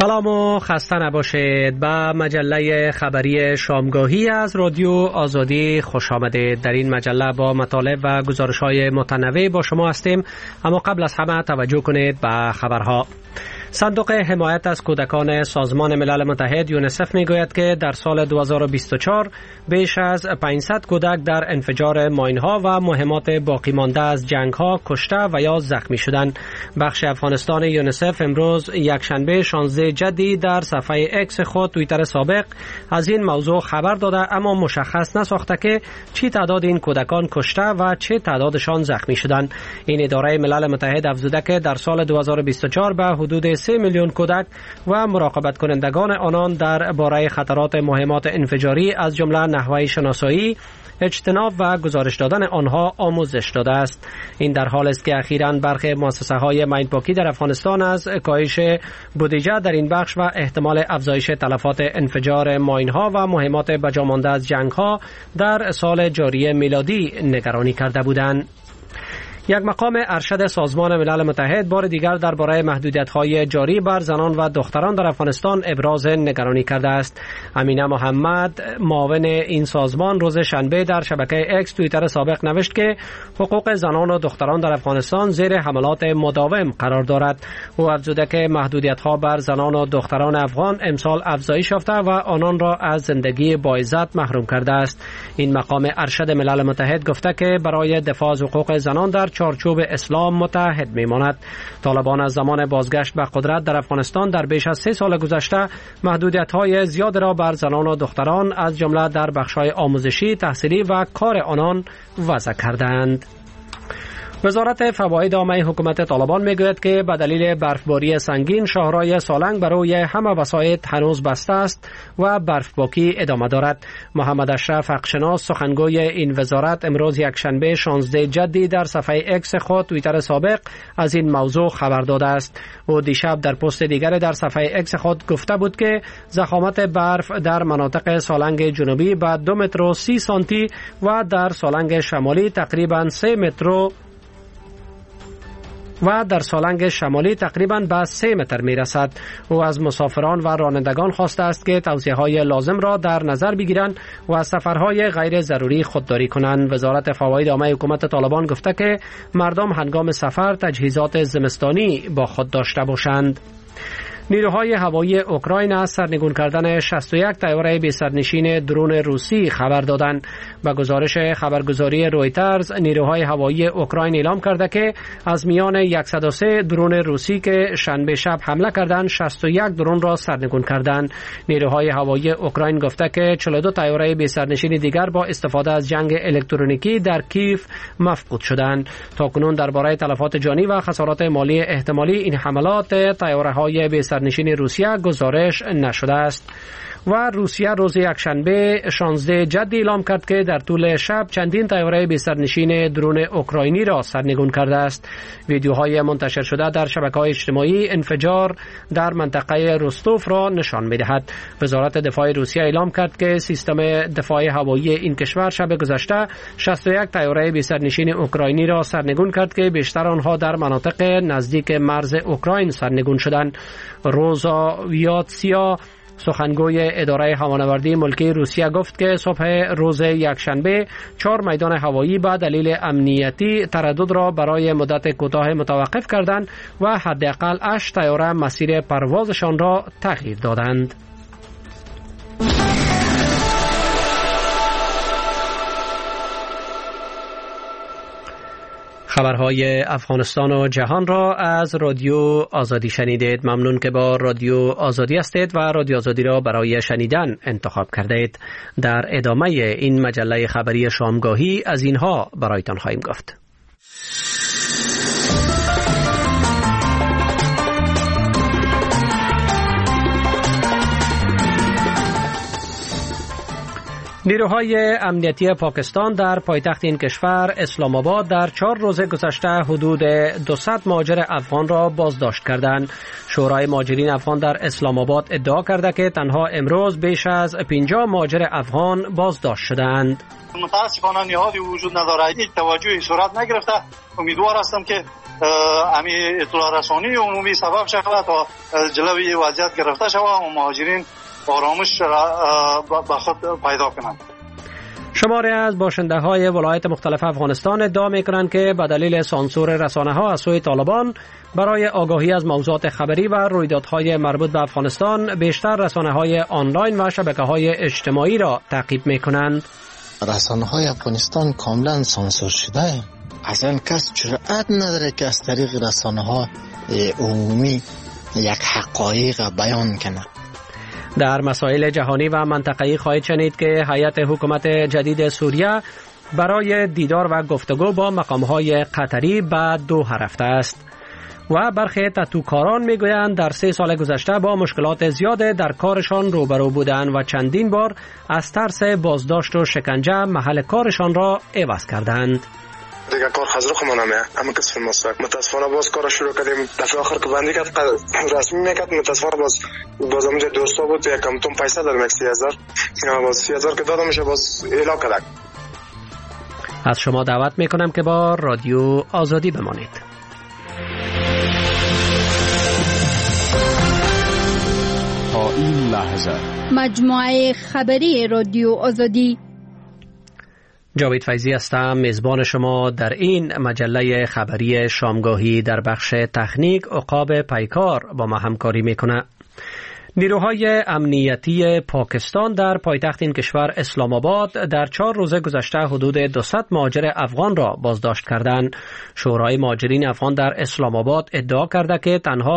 سلام و خسته نباشید. به مجله خبری شامگاهی از رادیو آزادی خوش آمدید. در این مجله با مطالب و گزارش‌های متنوع با شما هستیم، اما قبل از همه توجه کنید به خبرها. صندوق حمایت از کودکان سازمان ملل متحد یونیسف میگوید که در سال 2024 بیش از 500 کودک در انفجار ماین‌ها و مهمات باقی مانده از جنگ‌ها کشته و یا زخمی شدند. بخش افغانستان یونیسف امروز یکشنبه 16 جدی در صفحه اکس خود توییتر سابق از این موضوع خبر داده، اما مشخص نساخته که چی تعداد این کودکان کشته و چه تعدادشان زخمی شدند. این اداره ملل متحد افزوده که در سال 2024 به حدود 3 میلیون کودک و مراقبت کنندگان آنان در باره خطرات مهمات انفجاری از جمله نحوه شناسایی، اجتناب و گزارش دادن آنها آموزش داده است. این در حال است که اخیراً برخی مؤسسه‌های ماین‌پاکی در افغانستان از کاهش بودجه در این بخش و احتمال افزایش تلفات انفجار ماین‌ها و مهمات بجا مانده از جنگ‌ها در سال جاری میلادی نگرانی کرده بودند. یک مقام ارشد سازمان ملل متحد بار دیگر درباره محدودیت‌های جاری بر زنان و دختران در افغانستان ابراز نگرانی کرده است. امینه محمد، معاون این سازمان، روز شنبه در شبکه اکس توییتر سابق نوشت که حقوق زنان و دختران در افغانستان زیر حملات مداوم قرار دارد. او افزوده که محدودیت‌ها بر زنان و دختران افغان امسال افزایش یافته و آنان را از زندگی با عزت محروم کرده است. این مقام ارشد ملل متحد گفته که برای دفاع از حقوق زنان در چارچوب اسلام متحد میماند. طالبان از زمان بازگشت به قدرت در افغانستان در بیش از 3 سال گذشته محدودیت‌های زیاد را بر زنان و دختران از جمله در بخش‌های آموزشی، تحصیلی و کار آنان وضع کردند. وزارت فواید عامه حکومت طالبان میگوید که به دلیل برفباری سنگین شاهراه سالنگ برای همه وسایط هنوز بسته است و برفپاکی ادامه دارد. محمد اشرف حقشناس، سخنگوی این وزارت، امروز یکشنبه 16 جدی در صفحه اکس خود توییتر سابق از این موضوع خبر داده است. او دیشب در پست دیگر در صفحه اکس خود گفته بود که ضخامت برف در مناطق سالنگ جنوبی به 2 متر و 30 سانتی و در سالنگ شمالی تقریباً 3 متر و در سالنگ شمالی تقریباً به 3 متر می رسد. او از مسافران و رانندگان خواسته است که توصیه‌های لازم را در نظر بگیرند و از سفرهای غیر ضروری خودداری کنند. وزارت فواید عامه حکومت طالبان گفته که مردم هنگام سفر تجهیزات زمستانی با خود داشته باشند. نیروهای هوایی اوکراین از سرنگون کردن 61 طیاره بی سرنشین درون روسی خبر دادند. به گزارش خبرگزاری رویترز، نیروهای هوایی اوکراین اعلام کرده که از میان 103 درون روسی که شنبه شب حمله کردند، 61 درون را سرنگون کردند. نیروهای هوایی اوکراین گفته که 42 طیاره بی سرنشین دیگر با استفاده از جنگ الکترونیکی در کیف مفقود شدند. تاکنون درباره تلفات جانی و خسارات مالی احتمالی این حملات طیاره‌های بی سرنشین روسیه گزارش نشده است. و روسیه روز یکشنبه 16 جدی اعلام کرد که در طول شب چندین طیاره بی سرنشین درون اوکراینی را سرنگون کرده است. ویدیوهای منتشر شده در شبکه‌های اجتماعی انفجار در منطقه روستوف را نشان می‌دهد. وزارت دفاع روسیه اعلام کرد که سیستم دفاع هوایی این کشور شب گذشته 61 طیاره بی سرنشین اوکراینی را سرنگون کرد که بیشتر آنها در مناطق نزدیک مرز اوکراین سرنگون شدند. روزا ویاتسیا، سخنگوی اداره هوانوردی ملکی روسیه، گفت که صبح روز یکشنبه 4 میدان هوایی به دلیل امنیتی تردد را برای مدت کوتاه متوقف کردند و حداقل 8 طیاره مسیر پروازشان را تغییر دادند. خبرهای افغانستان و جهان را از رادیو آزادی شنیدید. ممنون که با رادیو آزادی هستید و رادیو آزادی را برای شنیدن انتخاب کردید. در ادامه این مجله خبری شامگاهی از اینها برایتان خواهیم گفت. نیروهای امنیتی پاکستان در پایتخت این کشور اسلام آباد در 4 روز گذشته حدود 200 مهاجر افغان را بازداشت کردند. شورای مهاجرین افغان در اسلام آباد ادعا کرده که تنها امروز بیش از 50 مهاجر افغان بازداشت شدند. متاسفانه نهادی وجود ندارد، هیچ توجهی صورت نگرفته. امیدوار هستم که امی اطلاع رسانی عمومی سبب شود تا جلوی وضعیت گرفته شود و مهاجرین آرامش به خود پیدا کنند. شماری از باشنده های ولایت مختلف افغانستان ادعا می کنند که به دلیل سانسور رسانه ها از سوی طالبان برای آگاهی از موضوعات خبری و رویدادهای مربوط به افغانستان بیشتر رسانه های آنلاین و شبکه های اجتماعی را تعقیب می کنند. رسانه های افغانستان کاملا سانسور شده. اصلا کس جرأت نداره که از طریق رسانه ها عمومی یک حقایق بیان کنه. در مسائل جهانی و منطقه‌ای خواهید شنید که هیئت حکومت جدید سوریه برای دیدار و گفتگو با مقام‌های قطری به دوحه رفته است و برخی تتوکاران میگویند در 3 سال گذشته با مشکلات زیاد در کارشان روبرو بودند و چندین بار از ترس بازداشت و شکنجه محل کارشان را عوض کردند. دیگه کار خزر خو منامه اما کسب مسلک متاسفانه باز کار شروع کردیم. دفعه آخر که بندی کرد رسمی میکرد متاسفانه باز اونجا دوستا بود یکم تون پیسه دادم 30,000 باز 30,000 که دادم میشه باز اعلام کرد. از شما دعوت میکنم که با رادیو آزادی بمانید. تا این لحظه مجموعه خبری رادیو آزادی. جاوید فیضی هستم، میزبان شما در این مجله خبری شامگاهی. در بخش تکنیک عقاب پیکار با ما همکاری میکنه. نیروهای امنیتی پاکستان در پایتخت این کشور اسلام آباد در 4 روز گذشته حدود 200 مهاجر افغان را بازداشت کردند. شورای مهاجرین افغان در اسلام آباد ادعا کرده که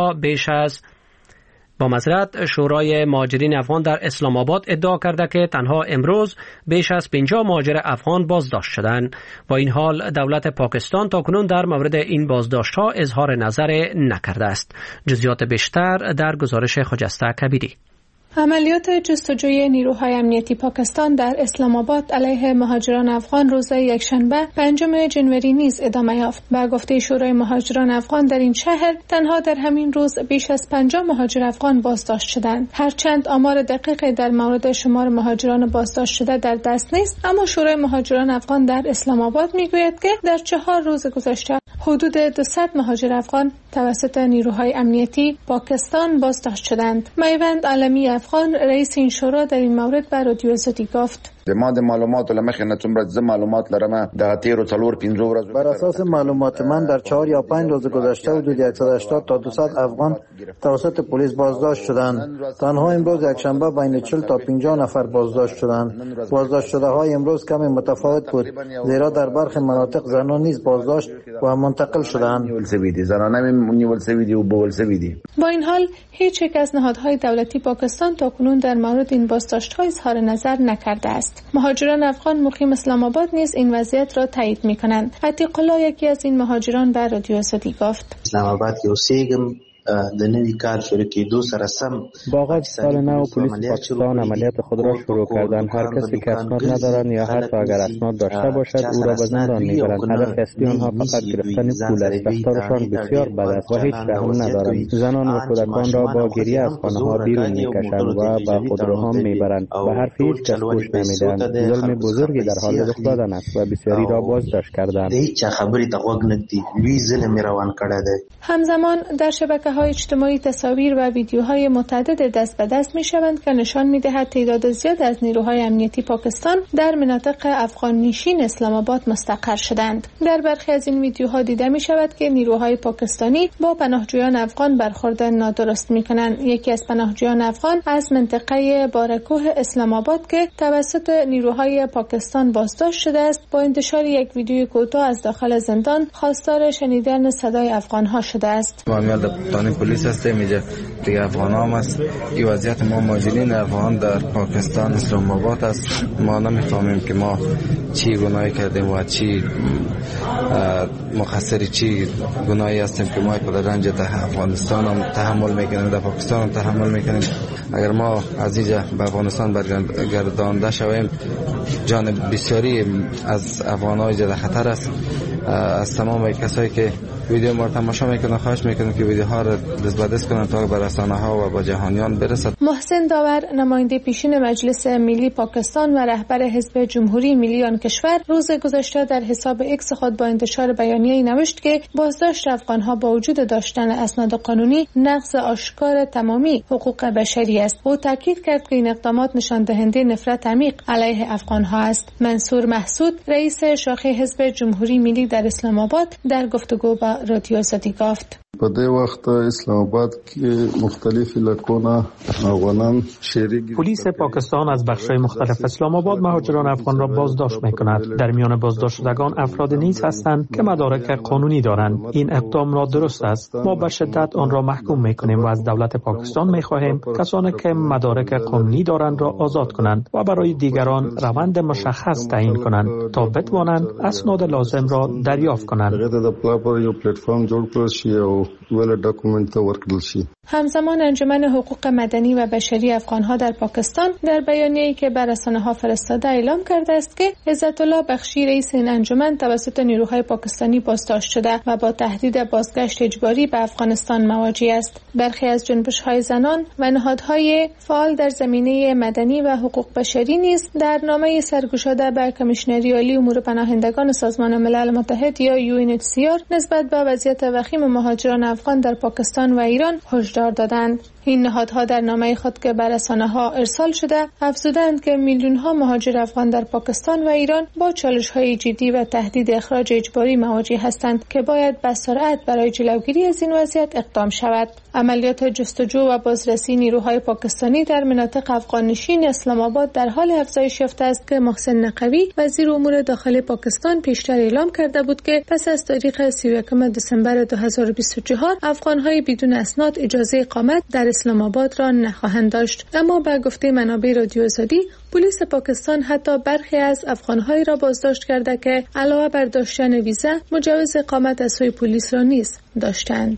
شورای مهاجرین افغان در اسلام آباد ادعا کرده که تنها امروز بیش از 50 مهاجر افغان بازداشت شدند. با این حال دولت پاکستان تاکنون در مورد این بازداشت‌ها اظهار نظر نکرده است. جزئیات بیشتر در گزارش خجسته کبیری. عملیات جستجوی نیروهای امنیتی پاکستان در اسلام آباد علیه مهاجران افغان روز یکشنبه 5 جنوری نیز ادامه یافت. به گفته شورای مهاجران افغان در این شهر تنها در همین روز بیش از 50 مهاجر افغان بازداشت شدند. هرچند آمار دقیقی در مورد شمار مهاجران بازداشت شده در دست نیست، اما شورای مهاجران افغان در اسلام آباد میگوید که در 4 روز گذشته حدود 200 مهاجر افغان توسط نیروهای امنیتی پاکستان بازداشت شدند. میوند علمی افغان رئیس این شورا در این مورد به رادیو آزادی گفت: ما د معلومات لمخې نه څومره معلومات لرم د 13 4 15 ورځې بر اساس معلومات من در 4 یا 5 روز گذشته حدود 180 تا 200 افغان توسط پلیس بازداشت شدند. تنها امروز یکشنبه بین 40 تا 50 نفر بازداشت شدند. بازداشت شده های امروز کمی متفاوت بود، زیرا در برخی مناطق زنان نیز بازداشت و منتقل شدند. زنان نیول سوی دی و بول سوی دی. با این حال هیچ یک از نهادهای دولتی پاکستان تاکنون در مورد این بازداشت‌ها اظهار نظر نکرده است. مهاجران افغان مقیم اسلام آباد نیز این وضعیت را تایید می‌کنند. عتیق الله یکی از این مهاجران به رادیو آزادی گفت: اسلام آباد کې اوسېږم د نوي کال شروع کېدو سره سم با سال نو پلیس پاکستان عملیات خود را شروع کردند. هر کسی که اسناد ندارند یا حتی اگر اسناد داشته باشد او را به زندان میبرند. هدف اصلی آنها فقط گرفتن پول است. رفتارشان بسیار بد است و هیچ رحم ندارند. زنان و کودکان را با گریه از خانه‌ها بیرون میکشند و به خودروها میبرند. به حرف هیچ کس گوش نمیدهند. ظلم بزرگی در حال رخ دادن است و بسیاری را بازداشت کردند. هیچ خبری ته غوږ نږدي لوی ظلم روان کړی دی. همزمان در شبکه‌های اجتماعی تصاویر و ویدیوهای متعدد دست به دست می‌شوند که نشان می‌دهد تعداد زیاد از نیروهای امنیتی پاکستان در مناطق افغان نشین اسلام آباد مستقر شدند. در برخی از این ویدیوها دیده می‌شود که نیروهای پاکستانی با پناهجویان افغان برخورد نادرست می‌کنند. یکی از پناهجویان افغان از منطقه بارکوه اسلام آباد که توسط نیروهای پاکستان بازداشت شده است، با انتشار یک ویدیوی کوتاه از داخل زندان خواستار شنیدن صدای افغان‌ها شده است. پلیس هستیم اینجا دیگه افغان هم است. این وضعیت ما مهاجرین افغان در پاکستان اسلام آباد است. ما نمیفهمیم که ما چی گناهی کردیم و چی مقصر چی گناهی هستیم که ما در رنج افغانستان هم تحمل میکنیم، در پاکستان هم تحمل میکنیم. اگر ما از اینجا به افغانستان برگردانده شویم جان بسیاری از افغان‌ها در خطر است. از تمام کسایی که ویدیو ما تماشا میکنن. خواهش میکنم که ویدیوها را دست کنن تا به رسانه‌ها و با جهانیان برسد. محسن داور نماینده پیشین مجلس ملی پاکستان و رهبر حزب جمهوری ملی آن کشور روز گذشته در حساب ایکس خود با انتشار بیانیه‌ای نوشت که بازداشت افغان‌ها با وجود داشتن اسناد قانونی نقض آشکار تمامی حقوق بشری است. او تاکید کرد که این اقدامات نشان دهنده نفرت عمیق علیه افغان‌ها است. منصور محسود رئیس شاخه حزب جمهوری ملی در اسلام آباد در گفتگو با رادیو آزادی گفت: په دې وخت اسلام آباد کې مختلف علاقونه افغانان شریک. پلیس پاکستان از بخش‌های مختلف اسلام آباد مهاجران افغان را بازداشت می‌کند. در میان بازداشت شدگان افراد نیز هستند که مدارک قانونی دارند. این اقدام را درست است. ما به شدت آن را محکوم می‌کنیم و از دولت پاکستان می‌خواهیم کسانی که مدارک قانونی دارند را آزاد کنند و برای دیگران روند مشخص تعیین کنند تا بتوانند اسناد لازم را دریافت کنند. همزمان انجمن حقوق مدنی و بشری افغان‌ها در پاکستان در بیانیه‌ای که بر رسانه‌ها فرستاده اعلام کرده است که عزت الله بخشی رئیس این انجمن توسط نیروهای پاکستانی بازداشت شده و با تهدید بازگشت اجباری به افغانستان مواجه است. برخی از جنبش‌های زنان و نهادهای فعال در زمینه مدنی و حقوق بشری نیز در نامه سرگشاده به کمیشنری عالی امور پناهندگان سازمان ملل متحد یا UNHCR نسبت به وضعیت وخیم مهاجران افغان در پاکستان و ایران هشدار دادند. این نهادها در نامه خود که به رسانه‌ها ارسال شده افزودند که میلیون‌ها مهاجر افغان در پاکستان و ایران با چالش‌های جدی و تهدید اخراج اجباری مواجه هستند که باید به سرعت برای جلوگیری از این وضعیت اقدام شود. عملیات جستجو و بازرسی نیروهای پاکستانی در مناطق افغان‌نشین اسلام آباد در حال افزایش یافته است که محسن نقوی وزیر امور داخلی پاکستان پیشتر اعلام کرده بود که پس از تاریخ 31 دسامبر 2024 افغان‌های بدون اسناد اجازه اقامت در اسلام آباد را نخواهند داشت. اما به گفته منابع رادیو آزادی پلیس پاکستان حتی برخی از افغان‌های را بازداشت کرده که علاوه بر داشتن ویزا مجوز اقامت از سوی پلیس را نیز داشتند.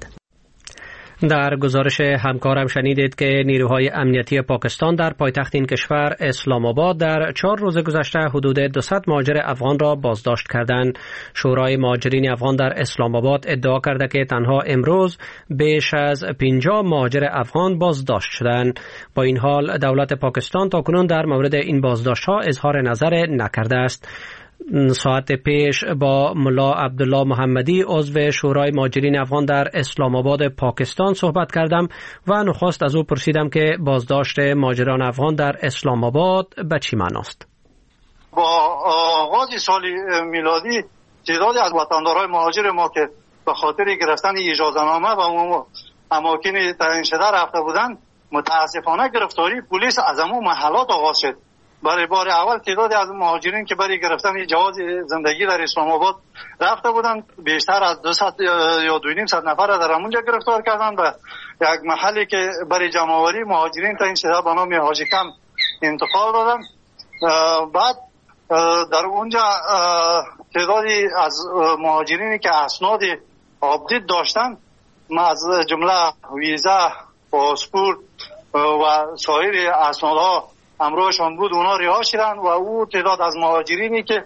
در گزارش همکارم شنیدید که نیروهای امنیتی پاکستان در پایتخت این کشور اسلام آباد در 4 روز گذشته حدود 200 مهاجر افغان را بازداشت کردند. شورای مهاجرین افغان در اسلام آباد ادعا کرده که تنها امروز بیش از 50 مهاجر افغان بازداشت شدند. با این حال دولت پاکستان تاکنون در مورد این بازداشت‌ها اظهار نظر نکرده است. ساعت پیش با ملا عبدالله محمدی عضو شورای مهاجرین افغان در اسلام آباد پاکستان صحبت کردم و نخست از او پرسیدم که بازداشت مهاجران افغان در اسلام آباد به چی معناست؟ با آغاز سال میلادی تعدادی از وطندارای مهاجر ما که به خاطر گرفتن اجازه‌نامه و اماکن تعیین شده رفته بودند متاسفانه گرفتاری پلیس از همون محلات آغاز شد. برای بار اول تعدادی از مهاجرین که برای گرفتن جواز زندگی در اسلام آباد رفته بودند بیشتر از 200 یا 250 نفر را در همونجا گرفتار کردند و یک محلی که برای جمع‌آوری مهاجرین تعیین شده به نام حاجی کم انتقال دادند. بعد در اونجا تعدادی از مهاجرینی که اسناد آپدیت داشتند از جمله ویزا، پاسپورت و سایر اسنادها همراهشان بود اونا رها شدند و او تعداد از مهاجرینی که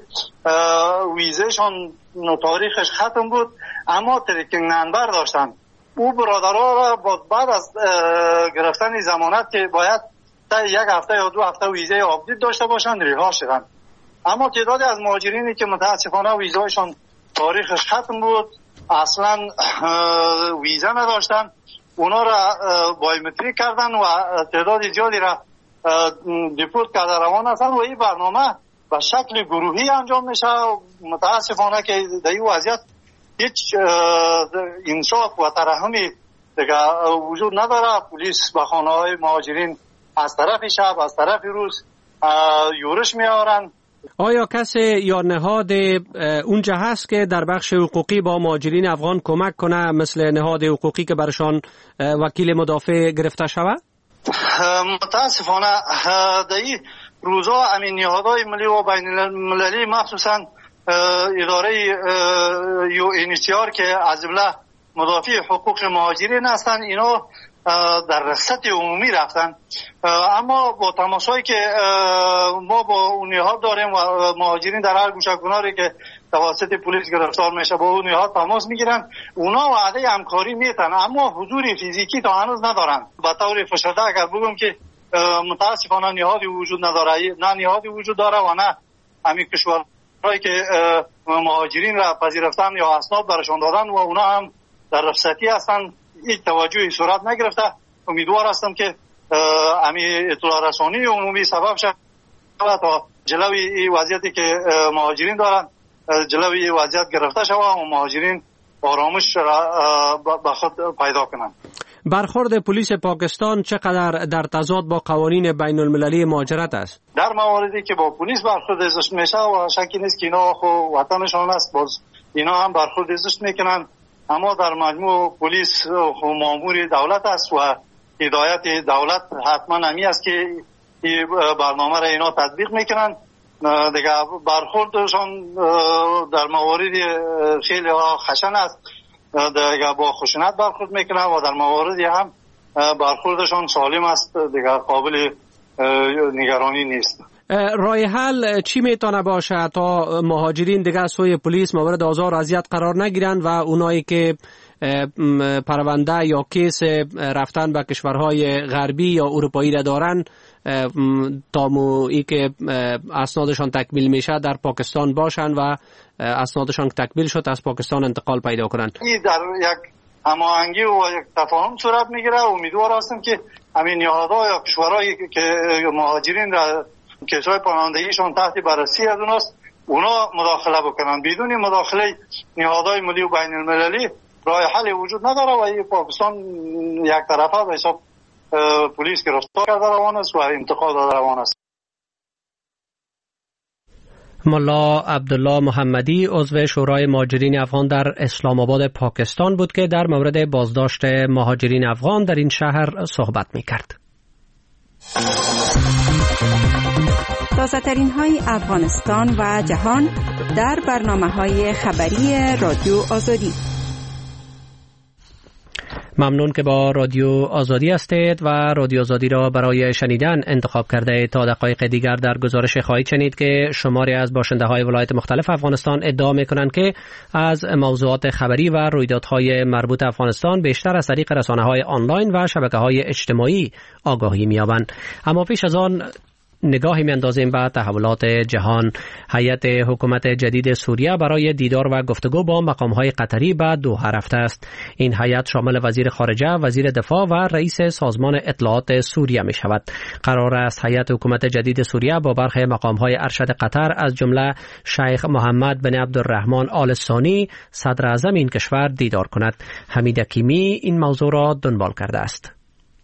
ویزهشان تاریخش ختم بود اما تریکینگ نمبر داشتند او برادرها را بعد از گرفتن ضمانت که باید تا 1 هفته یا 2 هفته ویزه آپدیت داشته باشند رها شدند. اما تعدادی از مهاجرینی که متاسفانه ویزهشان تاریخش ختم بود اصلا ویزه نداشتند اونا را بایومتریک کردند و تعداد زیادی را دیپورت کرده روان هستند و این برنامه به شکل گروهی انجام میشه. متاسفانه که در این وضعیت هیچ انصاف و ترحمی دیگه وجود نداره. پلیس به خانه‌های مهاجرین از طرف شب از طرف روز یورش میآورند. آیا کسی یا نهاد اونجا هست که در بخش حقوقی با مهاجرین افغان کمک کنه مثل نهاد حقوقی که برشان وکیل مدافع گرفته شود؟ متاسفانه در این روزها همین نهادهای ملی و بین المللی مخصوصا اداره UNHCR که از جمله مدافع حقوق مهاجرین هستند اینا در رخصت عمومی رفتن. اما با تماسایی که ما با اونها داریم و مهاجرین در هر گوشه کناری که توسط پلیس گرفتار میشه با اونها تماس میگیرن، اونا وعده همکاری میتن اما حضور فیزیکی تا هنوز ندارن. به طور فشرده اگر بگم که متاسفانه نهادی وجود نداره، نه نهادی وجود داره و نه همین کشورهایی که مهاجرین را پذیرفتن یا اسناد برشان دادن و اونا هم در رخصتی هستن، هیچ توجهی صورت نگرفته. امیدوار هستم که همین اطلاع رسانی عمومی سبب شد تا جلوی این وضعیتی که مهاجرین دارن جلوی این وضعیت گرفته شود و مهاجرین آرامش را به خود پیدا کنند. برخورد پلیس پاکستان چقدر در تضاد با قوانین بین المللی مهاجرت است؟ در مواردی که با پلیس برخورد زشت میشه و شکی نیست که اینا خو وطنشان است، باز اینا هم برخورد زشت میکنن، اما در مجموع پلیس مامور دولت است و هدایت دولت حتما همی است که این برنامه را اینا تطبیق میکنن. دیگه برخوردشان در موارد خیلی خشن است، دیگه با خشونت برخورد میکنن و در مواردی هم برخوردشان سالم است، دیگه قابل نگرانی نیست. راه حل چی میتونه باشه تا مهاجرین دیگه سوی پلیس مورد آزار و اذیت قرار نگیرن و اونایی که پرونده یا کیس رفتن به کشورهای غربی یا اروپایی را دارن تا مویی که اسنادشان تکمیل میشه در پاکستان باشن و اسنادشان تکمیل شد از پاکستان انتقال پیدا کنن؟ این در یک هماهنگی و یک تفاهم صورت میگیره. امیدوار هستم که همین نهادها یا کشورهایی که مهاجرین را کیسای پناهندگیشون تحت بررسی از اوناست اونا مداخله بکنن. بدون مداخله نهادهای ملی و بین المللی راه حل وجود نداره و این پاکستان یک طرفه به حساب پلیس گرفتار کرده روان است و انتقال داده روان است. ملا عبدالله محمدی عضو شورای مهاجرین افغان در اسلام آباد پاکستان بود که در مورد بازداشت مهاجرین افغان در این شهر صحبت می‌کرد. تازه‌ترین های افغانستان و جهان در برنامه‌های خبری رادیو آزادی. ممنون که با رادیو آزادی هستید و رادیو آزادی را برای شنیدن انتخاب کرده. تا دقایق دیگر در گزارش خواهید شنید که شماری از باشنده های ولایت مختلف افغانستان ادعا میکنند که از موضوعات خبری و رویدادهای مربوط افغانستان بیشتر از طریق رسانه‌های آنلاین و شبکه‌های اجتماعی آگاهی می‌یابند. اما پیش از آن نگاهی می‌اندازیم به تحولات جهان. هیئت حکومت جدید سوریه برای دیدار و گفتگو با مقام‌های قطری به دوحه رفته است. این هیئت شامل وزیر خارجه، وزیر دفاع و رئیس سازمان اطلاعات سوریه می‌شود. قرار است هیئت حکومت جدید سوریه با برخی مقام‌های ارشد قطر از جمله شیخ محمد بن عبدالرحمن آل ثانی صدر اعظم این کشور دیدار کند. حمید حکیمی این موضوع را دنبال کرده است.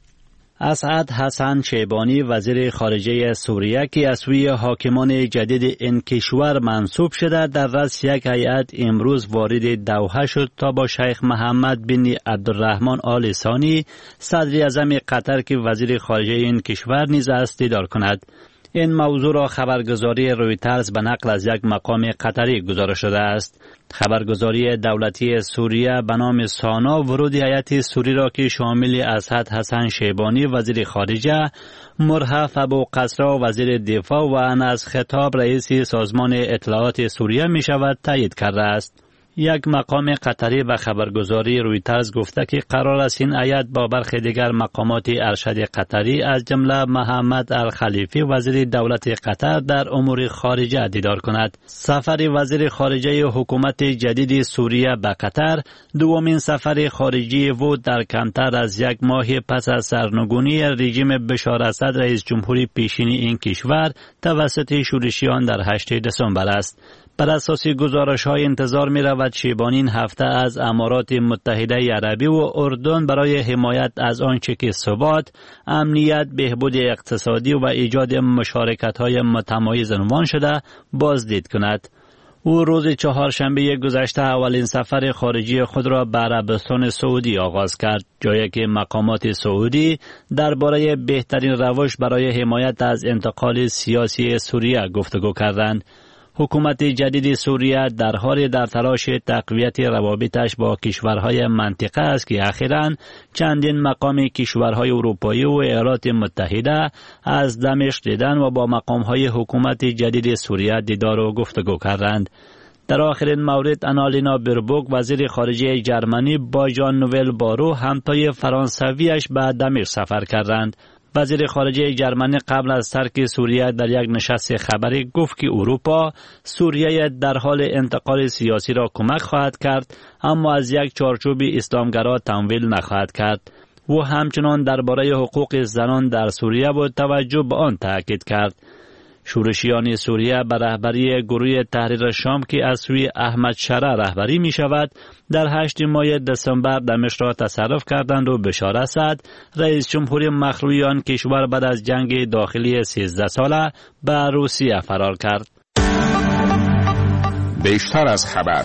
اسعد حسن شیبانی وزیر خارجه سوریه که از سوی حاکمان جدید این کشور منصوب شده در رأس یک هیئت امروز وارد دوحه شد تا با شیخ محمد بن عبدالرحمن آل ثانی صدر اعظم قطر که وزیر خارجه این کشور نیز است دیدار کند. این موضوع را خبرگزاری رویترز به نقل از یک مقام قطری گزارش داده است. خبرگزاری دولتی سوریه به نام سانا ورود هیئت سوری را که شامل اسعد حسن شیبانی وزیر خارجه، مرهف ابو قصرا وزیر دفاع و انس خطاب رئیس سازمان اطلاعات سوریه می شود تایید کرده است. یک مقام قطری به خبرگزاری رویترز گفته که قرار است این هیئت با برخی دیگر مقامات ارشد قطری از جمله محمد الخلیفی وزیر دولت قطر در امور خارجه دیدار کند. سفر وزیر خارجه حکومت جدید سوریه به قطر دومین سفر خارجی بود در کمتر از یک ماه پس از سرنگونی رژیم بشار اسد رئیس جمهوری پیشین این کشور توسط شورشیان در 8 دسامبر است. بر اساس گزارش‌های انتظار می‌رود شیبانی این هفته از امارات متحده عربی و اردن برای حمایت از آنچه که ثبات، امنیت، بهبود اقتصادی و ایجاد مشارکت‌های متمایز عنوان شده بازدید کند. او روز چهارشنبه گذشته اولین سفر خارجی خود را به عربستان سعودی آغاز کرد، جایی که مقامات سعودی درباره بهترین روش برای حمایت از انتقال سیاسی سوریه گفتگو کردند. حکومت جدید سوریه در حال در تلاش تقویت روابطش با کشورهای منطقه است که اخیراً چندین مقام کشورهای اروپایی و ایالات متحده از دمشق دیدن و با مقامهای حکومت جدید سوریه دیدار و گفتگو کردند. در آخرین مورد آنالینا بربوک وزیر خارجه جرمنی با ژان نوئل بارو همتای فرانسویش به دمشق سفر کردند. وزیر خارجه جرمنی قبل از ترک سوریه در یک نشست خبری گفت که اروپا سوریه در حال انتقال سیاسی را کمک خواهد کرد، اما از یک چارچوب اسلامگرا تمویل نخواهد کرد. و همچنان درباره حقوق زنان در سوریه با توجه به آن تاکید کرد. شورشیان سوریه به رهبری گروه تحریر شام که از سوی احمد شرع رهبری می شود در 8 ماه دسامبر دمشق را تصرف کردند و بشار اسد رئیس جمهور مخلوع آن کشور بعد از جنگ داخلی 13 ساله به روسیه فرار کرد. بیشتر از خبر.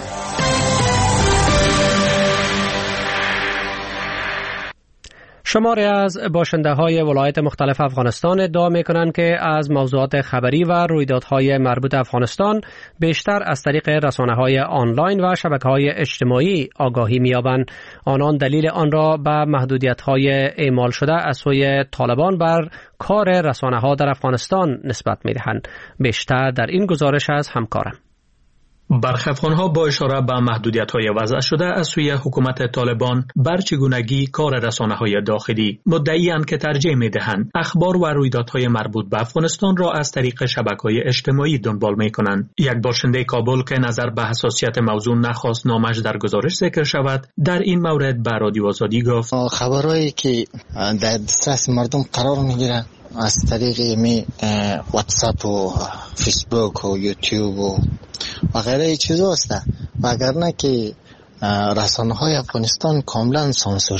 شماری از باشنده های ولایت مختلف افغانستان ادعا می کنند که از موضوعات خبری و رویدادهای مربوط افغانستان بیشتر از طریق رسانه های آنلاین و شبکه های اجتماعی آگاهی می یابند. آنان دلیل آن را به محدودیت های اعمال شده از سوی طالبان بر کار رسانه ها در افغانستان نسبت می دهند. بیشتر در این گزارش از همکارم. برخی افغان‌ها با اشاره به محدودیت‌های وضع شده از سوی حکومت طالبان بر چگونگی کار رسانه‌های داخلی مدعی‌اند که ترجیح می‌دهند اخبار و رویدادهای مربوط به افغانستان را از طریق شبکه‌های اجتماعی دنبال می‌کنند. یک باشنده کابل که نظر به حساسیت موضوع نخواست نامش در گزارش ذکر شود، در این مورد به رادیو آزادی گفت: خبرایی که در دسترس مردم قرار می‌گیرند از طریق واتساپ و فیسبوک و یوتیوب و غیره چیزا هست، وگرنه که رسانه های افغانستان کاملا سانسور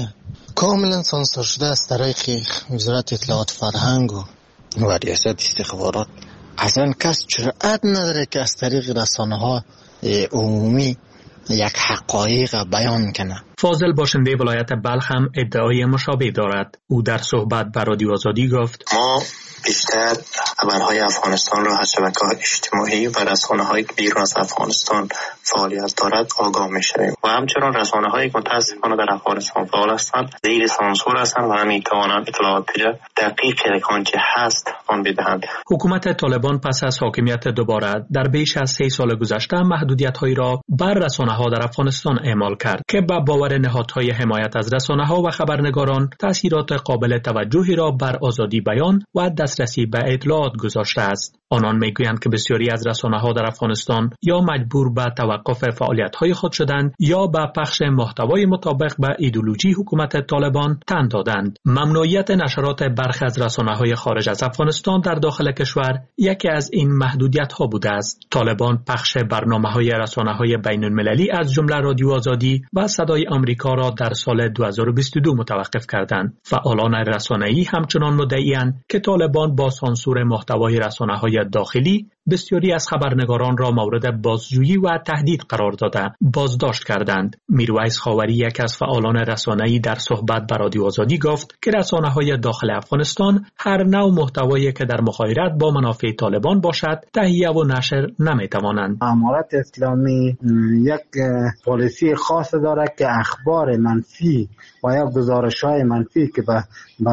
شده از طریق وزارت اطلاعات فرهنگ و ریاست استخبارات. اصلا کس جرأت نداره که از طریق رسانه ها عمومی یک حقایق بیان کنه. فاضل باشنده ولایت بلخ هم ادعای مشابه دارد. او در صحبت با رادیو آزادی گفت: ما بیشتر خبرهای افغانستان را از شبکه‌های اجتماعی و رسانه‌هایی که بیرون از افغانستان فعالیت دارد آگاه می‌شویم و همچنین رسانه‌هایی که متأسفانه در افغانستان فعال هستند زیر سانسور هستند و نمی‌توانند اطلاعات دقیق آنچه هست آن بدهند. حکومت طالبان پس از حاکمیت دوباره در بیش از 3 سال گذشته محدودیت‌هایی را بر رسانه‌ها در افغانستان اعمال کرد که به باور نهادهای حمایت از رسانه‌ها و خبرنگاران تأثیرات قابل توجهی را بر آزادی بیان و دسترسی به اطلاعات گذاشته است. آنان میگویند که بسیاری از رسانه‌ها در افغانستان یا مجبور به توقف فعالیت‌های خود شدند یا به پخش محتوای مطابق به ایدئولوژی حکومت طالبان تن دادند. ممنوعیت نشرات برخی از رسانه‌های خارج از افغانستان در داخل کشور یکی از این محدودیت‌ها بوده است. طالبان پخش برنامه‌های رسانه‌های بین‌المللی از جمله رادیو آزادی و صدای آمریکا را در سال 2022 متوقف کردند. فعالان رسانه‌ای همچنان مدعی‌اند که طالبان با سانسور محتوای رسانه‌های داخلی بسیاری از خبرنگاران را مورد بازجویی و تهدید قرار داده بازداشت کردند. میرویس خاوری یک از فعالان رسانه‌ای در صحبت با رادیو آزادی گفت که رسانه‌های داخل افغانستان هر نوع محتوایی که در مخالفت با منافع طالبان باشد تهیه و نشر نمی‌توانند. امارت اسلامی یک پالیسی خاص دارد که اخبار منفی و یا گزارش‌های منفی که به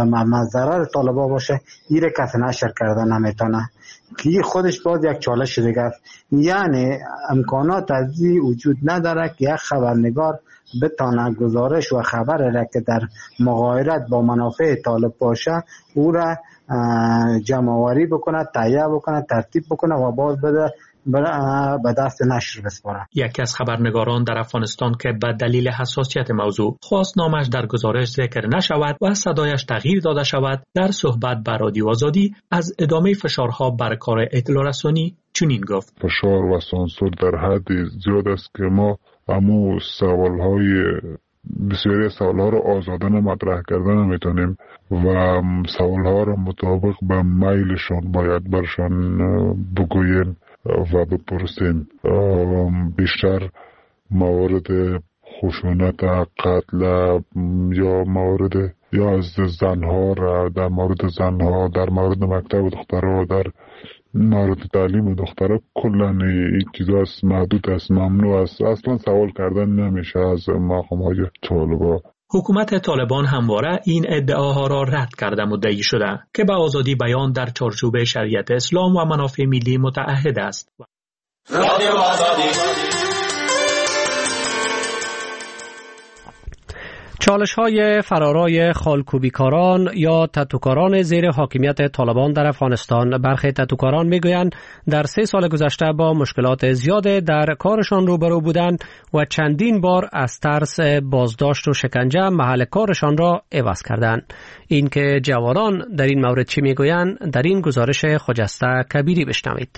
ضرر طالبان باشه ایره کس نشر کرده نمیتونه، که خودش باز یک چالش دیگه است. یعنی امکانات از این وجود نداره که یک خبرنگار بتانه گزارش و خبر را که در مغایرت با منافع طالب باشه او را جمع‌آوری بکنه، تهیه بکنه، ترتیب بکنه و باز بده به دست نشر بسپاره. یکی از خبرنگاران در افغانستان که به دلیل حساسیت موضوع خواست نامش در گزارش ذکر نشود و صدایش تغییر داده شود، در صحبت با رادیو آزادی از ادامه فشارها بر کار اطلاع رسانی چنین گفت: فشار و سانسور در حد زیاد است که ما همون بسیاری سوالها رو آزادانه مطرح کردن نمیتونیم و سوالها رو مطابق به میلشان باید برشان بگوییم و بپرسیم. بیشتر موارد خشونت، قتل یا موارد یا از زنها را در مورد مکتب دخترها در مورد تعلیم دخترها کلا این چیزا است، محدود است، ممنوع است، اصلا سوال کردن نمیشه از مقام‌های طالبان. حکومت طالبان همواره این ادعاها را رد کرده مدعی شده که به آزادی بیان در چارچوب شریعت اسلام و منافع ملی متعهد است. چالش‌های فرارای خالکوبیکاران یا تتوکاران زیر حاکمیت طالبان در افغانستان. برخی تتوکاران میگویند در 3 سال گذشته با مشکلات زیاده در کارشان روبرو بودند و چندین بار از ترس بازداشت و شکنجه محل کارشان را عوض کردند. این که جوانان در این مورد چی میگویند در این گزارش خجسته کبیری بشنوید.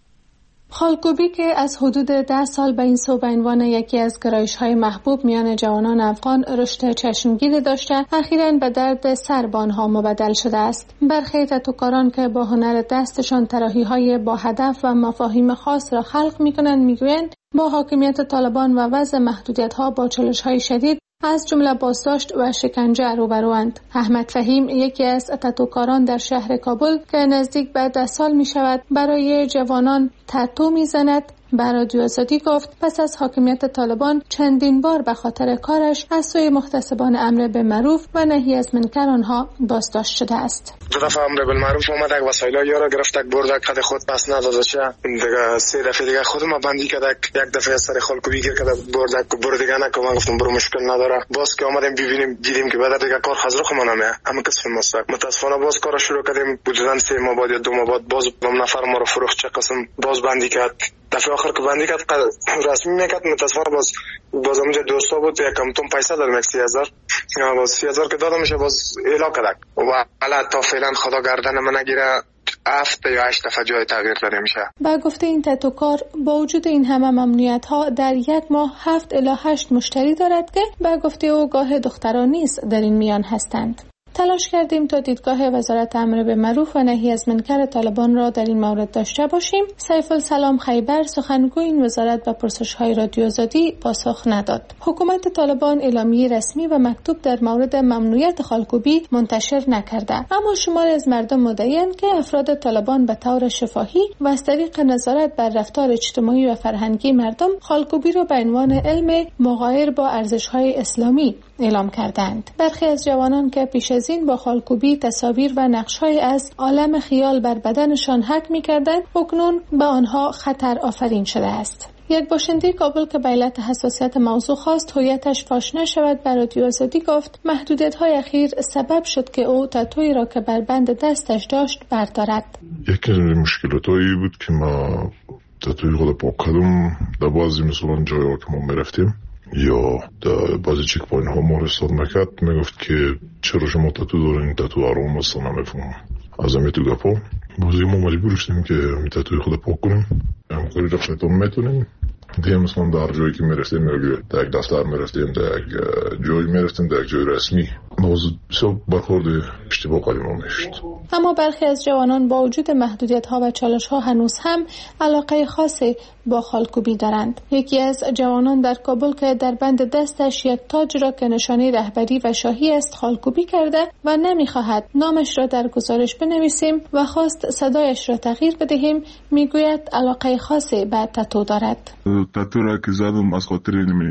خالکوبی که از حدود 10 سال به این سو به عنوان یکی از گرایش‌های محبوب میان جوانان افغان رشد چشمگیر داشته، اخیراً به درد سر به آنها مبدل شده است. برخی تتوکاران که با هنر دستشان طراحی‌های با هدف و مفاهیم خاص را خلق می‌کنند می‌گویند با حاکمیت طالبان و وضع محدودیت‌ها با چالش‌های شدید از جمله بازداشت و شکنجه روبروند. احمد فهیم یکی از تتوکاران در شهر کابل که نزدیک به 10 سال می شود برای جوانان تتو می زند به رادیو آزادی گفت پس از حاکمیت طالبان چندین بار به خاطر کارش از سوی محتسبان امر بالمعروف و نهی از منکر آنها بازداشت شده است. 2 دفعه امر بالمعروف اومدک وسایل یارو گرفتک بردک قد خود پس نداده شه. دیگه 3 دفعه دیگه خودم بندی کردک، یک دفعه سر خالکوبی گیر کردک بردک برو دیگه نکو. من گفتم برو مشکل نداره. باز که اومدیم ببینیم دیدیم که بعد دیگه کار خزر خمانمه همه کس مستق. متاسفانه باز کارو شروع کردیم بودن 3 ماه بعد یا 2 ماه بعد باز نفر ما رو فروخت چه قسم باز بندی کرد. دفعه آخر که بندی کرد رسمی میکرد متاسفانه باز اونجا دوستا بود یکم تون پیسه دادم 30,000 باز 30,000 که دادم میشه باز اعلام کردک و حالا تا فعلا خدا گردن من نگیره 7 یا 8 دفعه جای تغییر داده میشه. با گفته این تتوکار با وجود این همه ممنوعیت ها در یک ماه 7 الی 8 مشتری دارد که با گفته او گاه دختران نیز در این میان هستند. تلاش کردیم تا دیدگاه وزارت امر بالمعروف و نهی از منکر طالبان را در این مورد داشته باشیم. سیف السلام خیبر سخنگوی این وزارت به پرسش‌های رادیو آزادی پاسخ نداد. حکومت طالبان اعلامیه رسمی و مکتوب در مورد ممنوعیت خالکوبی منتشر نکرده، اما شماری از مردم مدعی‌اند که افراد طالبان به طور شفاهی و از طریق نظارت بر رفتار اجتماعی و فرهنگی مردم خالکوبی را به عنوان علم مغایر با ارزش‌های اسلامی اعلام کردند. برخی از جوانان که پیش از این با خالکوبی تصاویر و نقش‌های از عالم خیال بر بدنشان حک می‌کردند، اکنون به آنها خطر آفرین شده است. یک باشنده کابل که به علت حساسیت موضوع خواست هویتش فاش نشود به رادیو آزادی گفت محدودیت‌های اخیر سبب شد که او تتویی را که بر بند دستش داشت بردارد. یکی از مشکلاتایی بود که ما تتویی خود پاک کردم در بعضی مثلا جایی که ما می‌رفتیم یا در بعضی چک پوینت ها ما رسال نکرد میگفت که چرا شما تتو دارین، تتو حرام است نمیفهمم. از همین تو گپا بازی ما مجبور شدیم که می تتوی خود پاک کنیم. همکاری را خودتون میتونیم دیگه. مثلا در جایی که میرفتیم در یک دفتر میرفتیم، در یک جایی میرفتیم، در یک جای رسمی باز بسیار برخورد اشتباه قدیم ها میشد. اما برخی از جوانان با وجود محدودیت ها و چالش ها هنوز هم علاقه خاصی با خالکوبی دارند. یکی از جوانان در کابل که در بند دستش یک تاج را که نشانه رهبری و شاهی است خالکوبی کرده و نمیخواهد نامش را در گزارش بنویسیم و خواست صدایش را تغییر بدهیم، میگوید علاقه خاصی به تتو دارد. تتو را که زدم از خاطر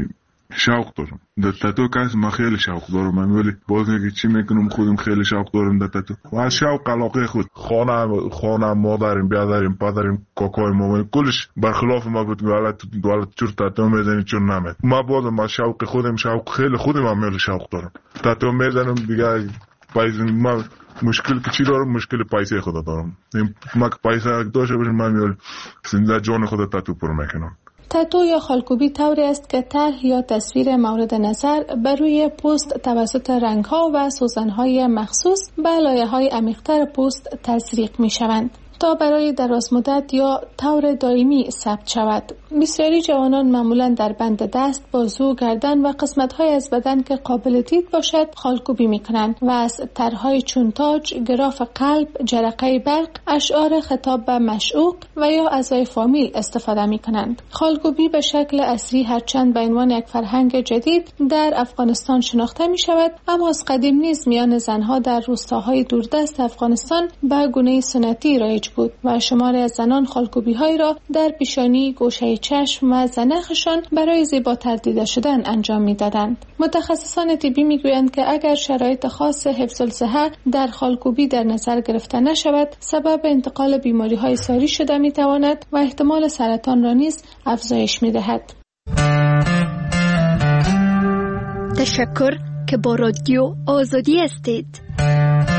شوق دارم در تتو، کس ما خیلی شوق دارم. من ولی باز نگه چی میکنم خودم خیلی شوق دارم در تتو و از شوق علاقه خود خانه مادریم بیادریم پدریم کاکای مامانیم کلش برخلاف ما بود. ولد چور تتو میزنی چور نمید. ما بازم از شوق خودم شوق خیلی خودم هم میلی شوق دارم. تتو میزنم دیگه ما مشکل که چی دارم مشکل پیسه خدا دارم. ما که پیسه داشته باشم من میلی زنده جان خدا تتو پر میکنم. تتو یا خالکوبی طوری است که طرح یا تصویر مورد نظر بر روی پوست توسط رنگ‌ها و سوزن‌های مخصوص به لایه‌های عمیق‌تر پوست تزریق می‌شوند تا برای دراز مدت یا طور دائمی ثبت شود. بسیاری جوانان معمولاً در بند دست، بازو، گردن و قسمت‌های از بدن که قابل دید باشد خالکوبی می‌کنند و از طرح‌های چون تاج، گراف قلب، جرقه برق، اشعار خطاب به معشوق و یا اعضای فامیل استفاده می‌کنند. خالکوبی به شکل عصری هرچند به عنوان یک فرهنگ جدید در افغانستان شناخته می‌شود، اما از قدیم نیز میان زن‌ها در روستاهای دوردست افغانستان به گونه سنتی رایج رایج بود و شماری از زنان خالکوبی‌هایی را در پیشانی، گوشه چشم و زنخشان برای زیباتر دیده شدن انجام می‌دادند. متخصصان طبی می‌گویند که اگر شرایط خاص حفظ الصحه در خالکوبی در نظر گرفته نشود، سبب انتقال بیماری‌های ساری شده می‌تواند و احتمال سرطان را نیز افزایش می‌دهد. تشکر که با رادیو آزادی هستید.